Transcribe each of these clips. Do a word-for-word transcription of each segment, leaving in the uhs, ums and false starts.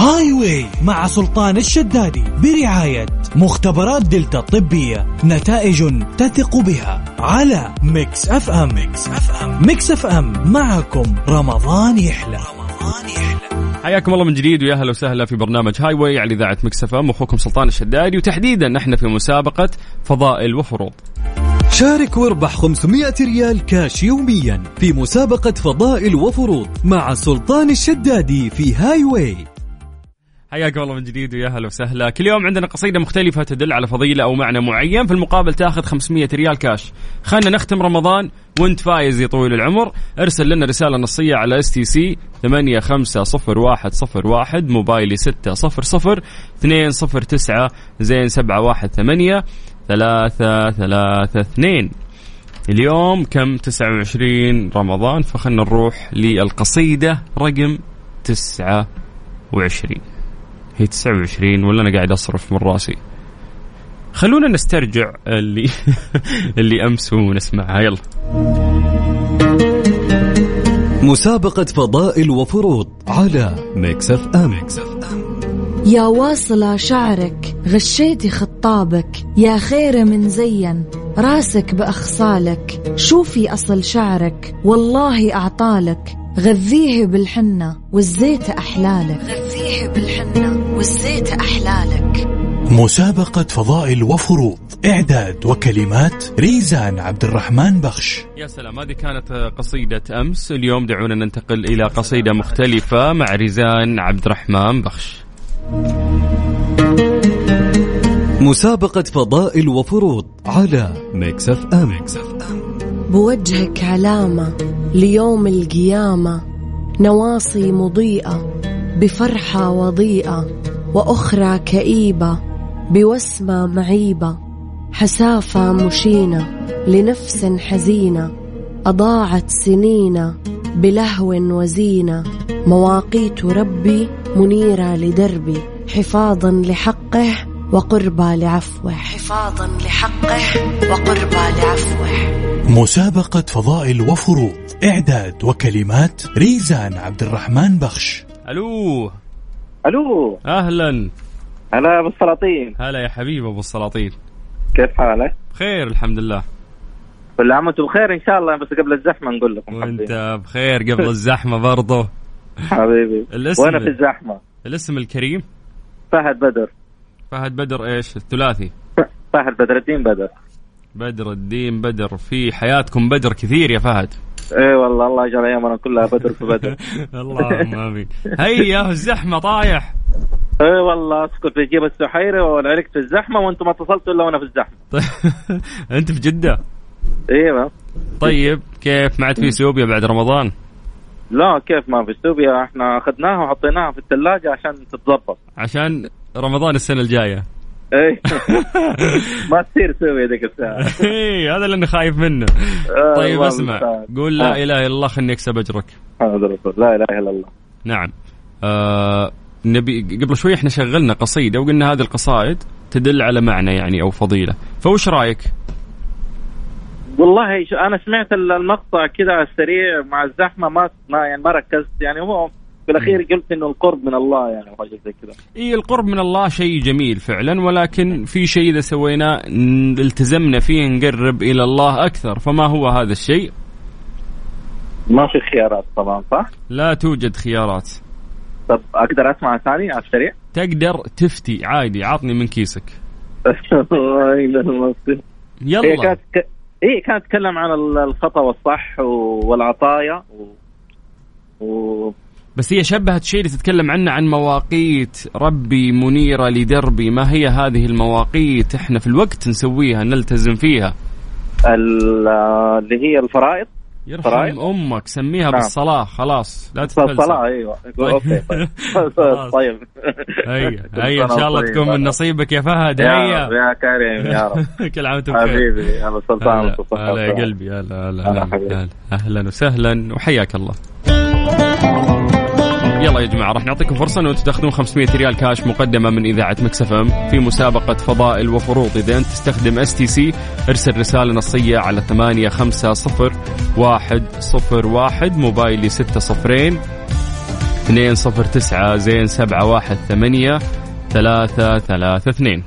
هاي واي مع سلطان الشدادي برعاية مختبرات دلتا الطبية، نتائج تثق بها، على ميكس اف ام. ميكس اف ام, ميكس اف ام معكم رمضان يحلى. رمضان يحلى. حياكم الله من جديد ويا اهلا وسهلا في برنامج هاي واي على اذاعة ميكس اف ام، واخوكم سلطان الشدادي، وتحديدا نحن في مسابقة فضائل وفروض. شارك واربح خمسمائة ريال كاش يوميا في مسابقة فضائل وفروض مع سلطان الشدادي في هاي واي. حياكم الله من جديد ويا اهلا وسهلا. كل يوم عندنا قصيدة مختلفة تدل على فضيلة أو معنى معين، في المقابل تاخذ خمسمائة ريال كاش. خلنا نختم رمضان وانت فايز يا طويل العمر. ارسل لنا رسالة نصية على اس تي سي ثمانية خمسة صفر واحد صفر واحد، موبايلي ستة صفر صفر اثنين صفر تسعة زين سبعة واحد ثمانية ثلاثة ثلاثة اثنين. اليوم كم؟ تسعة وعشرين رمضان، فخلنا نروح للقصيدة رقم تسعة وعشرين. هي تسعة وعشرين ولا أنا قاعد أصرف من راسي؟ خلونا نسترجع اللي اللي أمس ونسمعها. يلا. مسابقة فضائل وفروض على ميكس اف ام. يا واصلة شعرك غشيتي خطابك، يا خير من زين راسك بأخصالك، شوفي أصل شعرك والله أعطالك، غذيه بالحنة والزيت أحلالك، غذيه بالحنة والزيت أحلالك. مسابقة فضائل وفروض، إعداد وكلمات ريزان عبد الرحمن بخش. يا سلام، هذه كانت قصيدة أمس. اليوم دعونا ننتقل إلى قصيدة مختلفة مع ريزان عبد الرحمن بخش. مسابقة فضائل وفروض على ميكس اف ام. بوجهك علامة ليوم القيامة، نواصي مضيئة بفرحة وضيئة، وأخرى كئيبة بوسمة معيبة، حسافة مشينة لنفس حزينة، أضاعت سنين بلهو وزينة، مواقيت ربي منيرة لدربي، حفاظا لحقه وقربا لعفوه، حفاظا لحقه وقربا لعفوه. مسابقة فضائل وفروض، إعداد وكلمات ريزان عبد الرحمن بخش. ألو ألو، أهلا. هلا أبو السلاطين. هلا يا حبيب أبو السلاطين، كيف حالك؟ بخير الحمد لله. كل عام وانتم بخير إن شاء الله، بس قبل الزحمة نقول لكم وانت بخير قبل الزحمة برضه حبيبي. وأنا في الزحمة. الاسم الكريم؟ فهد بدر. فهد بدر إيش الثلاثي؟ فهد بدر الدين بدر. بدر الدين بدر. في حياتكم بدر كثير يا فهد. اي والله، الله يجعل ايامنا كلها بدر في بدر. اللهم امين. هيا الزحمه طايح. اي والله، اسكت في جيب السحيره والعرقت في الزحمه وانتم ما اتصلتوا الا وانا في الزحمه. انت في جده؟ ايوه. طيب كيف ما عاد في سوبيا بعد رمضان؟ لا كيف ما في سوبيا، احنا اخذناها وحطيناها في الثلاجه عشان تتضبط، عشان رمضان السنه الجايه. اي ما تصير سوي ذيك الساعه. اي هذا اللي انا خايف منه. طيب اسمع، قول لا اله الا الله خلني اكسب اجرك. هذا رسول لا اله الا الله. نعم. آه نبي قبل شوي احنا شغلنا قصيده وقلنا هذه القصائد تدل على معنى يعني او فضيله، فوش رايك؟ والله انا سمعت المقطع كذا على السريع مع الزحمه، ما ما يعني ما ركزت، يعني هو في الأخير قلت إنه القرب من الله يعني حاجة زي كذا. إيه القرب من الله شيء جميل فعلا، ولكن في شيء إذا سوينا التزمنا فيه نقرب إلى الله أكثر، فما هو هذا الشيء؟ ما في خيارات طبعا، صح؟ لا توجد خيارات. طب أقدر أسمع ثاني على السريع؟ تقدر تفتي عادي، عطني من كيسك. يلا. إيه كانت ك... إيه كانت تتكلم عن الخطأ والصح والعطايا و... و... بس هي شبهت شيء اللي تتكلم عنه عن مواقيت ربي منيرة لدربي. ما هي هذه المواقيت؟ احنا في الوقت نسويها نلتزم فيها، اللي هي الفرائض. يرحم فرائض. أمك سميها نعم. بالصلاة خلاص، لا تتفلسف. الصلاة أيوة. أوكي طيب. طيب. هيا هيا إن شاء الله تكون من نصيبك يا فهد. هيا يا كريم يا رب. كل عام وأنت بخير حبيبي. أنا سلطان. هلا يا قلبي. هلا هلا أهلا وسهلا وحياك الله. يلا يا جماعة راح نعطيكم فرصة أنه تاخذون خمسمائة ريال كاش مقدمة من إذاعة ميكس اف ام في مسابقة فضائل وفروض. إذا أنت تستخدم اس تي سي ارسل رسالة نصية على ثمانية خمسة صفر واحد صفر واحد، موبايلي ستة صفرين اثنين صفر تسعة زين سبعة واحد ثمانية ثلاثة ثلاثة اثنين.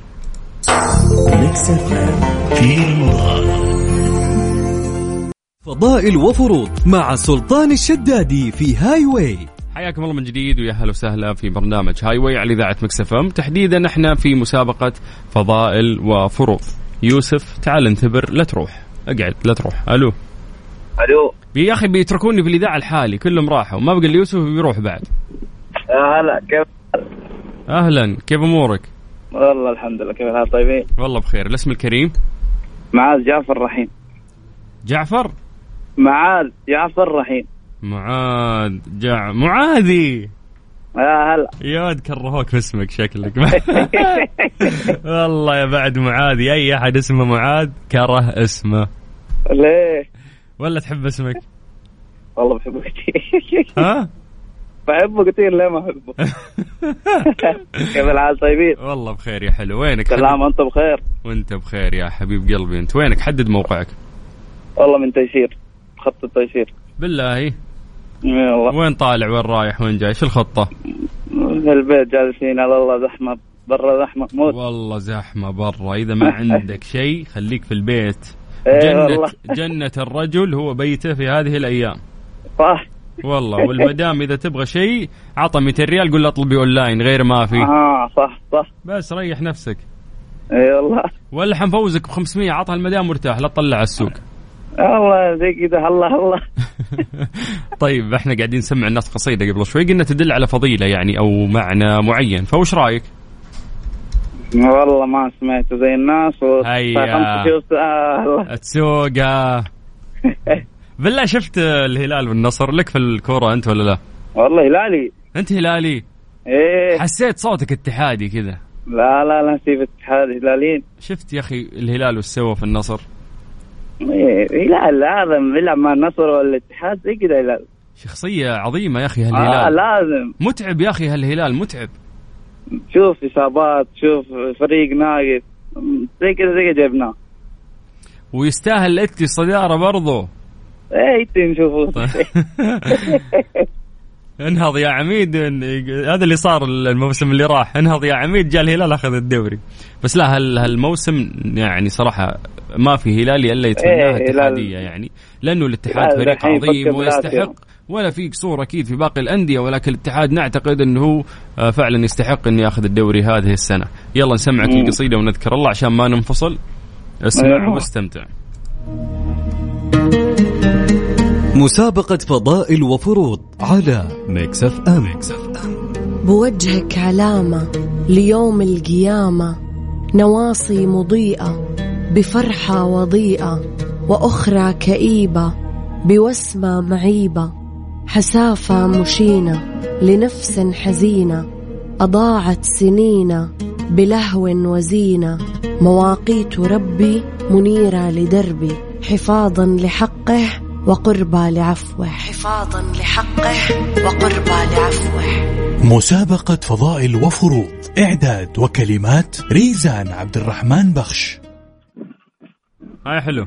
فضائل وفروض مع سلطان الشدادي في هاي واي. حياكم الله من جديد ويا هلا وسهلا في برنامج هاي واي على إذاعة مكس اف ام. تحديدا احنا في مسابقة فضائل وفروض. يوسف تعال انتبر، لا تروح، اقعد لا تروح. الو الو يا اخي بيتركوني في الاذاعه الحالي، كلهم راحوا، ما بقى لي يوسف بيروح بعد. هلا كيف؟ اهلا، كيف امورك؟ والله الحمد لله، كيف الحال؟ طيبين والله بخير. الاسم الكريم؟ معاذ جعفر رحيم. جعفر؟ معاذ جعفر رحيم. معاذ جع معاذي. يا هلا يا ود كرهوك في اسمك شكلك. والله يا بعد معاذي، اي احد اسمه معاذ كره اسمه. ليه؟ ولا تحب اسمك؟ والله بحبه كثير. ها؟ بحبه كثير، ليه ما أحبه؟ كيف الحال؟ طيبين والله بخير يا حلو. وينك؟ سلام، أنت بخير؟ وأنت بخير يا حبيب قلبي. أنت وينك؟ حدد موقعك. والله من تيسير، خط التيسير. بالله؟ والله. وين طالع وين رايح وين جاي؟ شو الخطة؟ في البيت جالسين، على الله زحمة برا، زحمة موت. والله زحمة برا. إذا ما عندك شيء خليك في البيت. إيه جنة والله. جنة الرجل هو بيته في هذه الأيام. صح والله. والمدام إذا تبغى شيء عطى مئتين ريال، قول له اطلبي أونلاين، غير ما في. آه صح صح. بس ريح نفسك. إيه والله. ولا حنفوزك بخمسمية، عطها المدام مرتاح، لا تطلع السوق. الله زي كده. الله الله. طيب احنا قاعدين نسمع الناس قصيدة قبل شوي، قلنا تدل على فضيلة يعني أو معنى معين، فوش رأيك؟ والله ما سمعته زي الناس. هيا تسوقها. بالله شفت الهلال والنصر؟ لك في الكورة أنت ولا لا؟ والله هلالي. أنت هلالي؟ إيه. حسيت صوتك اتحادي كذا. لا لا لا، سيف اتحاد هلاليين. شفت يا أخي الهلال والسوا في النصر؟ إيه لا هذا بيلعب مع النصر والاتحاد زي كده. هلال شخصية عظيمة يا أخي هالهلال. آه لازم. متعب يا أخي هالهلال، متعب. شوف إصابات، شوف فريق ناقص زي كده زي كده جبناه. ويستاهل اتي الصدارة برضو. ايه اتي نشوفه. انهض يا عميد. هذا اللي صار الموسم اللي راح، انهض يا عميد، جاء الهلال اخذ الدوري. بس لا هال هالموسم يعني صراحة ما في هلالي الا يتمناها إيه اتحادية يعني، لأنه الاتحاد فريق عظيم ويستحق، ولا في قصور أكيد في باقي الأندية، ولكن الاتحاد نعتقد أنه فعلا يستحق أن يأخذ الدوري هذه السنة. يلا نسمعك مم. القصيدة ونذكر الله عشان ما ننفصل. اسمع واستمتع. مسابقة فضائل وفروض على ميكس اف ام. بوجهك علامة ليوم القيامة، نواصي مضيئة بفرحة وضيئة، وأخرى كئيبة بوسمة معيبة، حسافة مشينة لنفس حزينة، أضاعت سنين بلهو وزينة، مواقيت ربي منيرة لدربي، حفاظا لحقه وقربى لعفوه، حفاظا لحقه وقربى لعفوه. مسابقة فضائل وفروض، إعداد وكلمات ريزان عبد الرحمن بخش. هاي حلو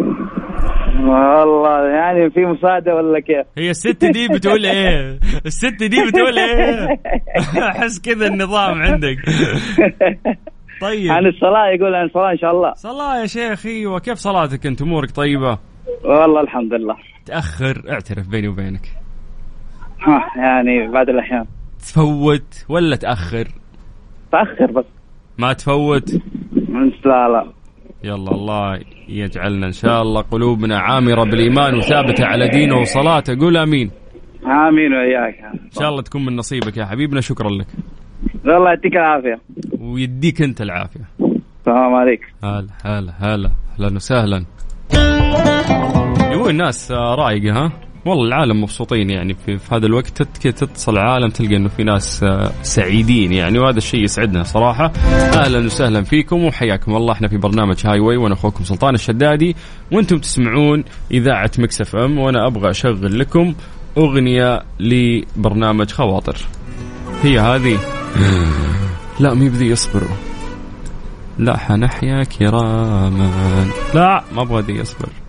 والله. يعني في مساعدة ولا كيف؟ هي الست دي بتقول ايه؟ الست دي بتقول ايه؟ احس كذا النظام عندك. طيب عن الصلاة، يقول عن الصلاة إن شاء الله. صلاة يا شيخ. ايوه كيف صلاتك انت؟ امورك طيبة؟ والله الحمد لله. تأخر اعترف بيني وبينك. ها يعني بعد الأحيان. تفوت ولا تأخر؟ تأخر بس ما تفوت. لا لا. يلا الله يجعلنا إن شاء الله قلوبنا عامرة بالإيمان وثابتة على دينه وصلاته. قول آمين. آمين وإياك. إن شاء الله تكون من نصيبك يا حبيبنا. شكرا لك. الله يديك العافية. ويديك أنت العافية. السلام عليك. هلا هلا هلا أهلا وسهلا. يقول الناس رايقة ها؟ والله العالم مبسوطين يعني في, في هذا الوقت. تتصل العالم تلقى انه في ناس سعيدين يعني، وهذا الشيء يسعدنا صراحة. اهلا وسهلا فيكم وحياكم الله. احنا في برنامج هاي واي وانا اخوكم سلطان الشدادي، وانتم تسمعون اذاعة مكس اف ام، وانا ابغى اشغل لكم اغنية لبرنامج خواطر. هي هذه لا مي بذي يصبروا، لا حنحيا كراما، لا ما ابغى ذي يصبر.